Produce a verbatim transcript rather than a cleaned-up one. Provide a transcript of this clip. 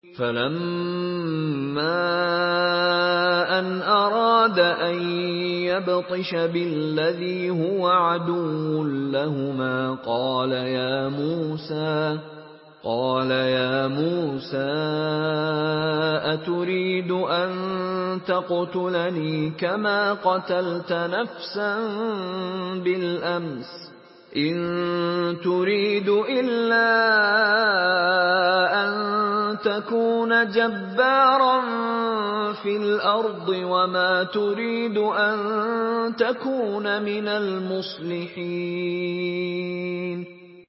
فَلَمَّا أَنْ أَرَادَ أَن يَبْطِشَ بِالَّذِي هُوَ عَدُوٌّ لَّهُمَا قَالَ يَا مُوسَىٰ قَالَ يَا مُوسَىٰ أَتُرِيدُ أَن تَقْتُلَنِي كَمَا قَتَلْتَ نَفْسًا بِالْأَمْسِ ۖ إِن تُرِيدُ إِلَّا أَن تَكُونَ جَبَّارًا فِي الْأَرْضِ وَمَا تُرِيدُ أَن تَكُونَ مِنَ الْمُصْلِحِينَ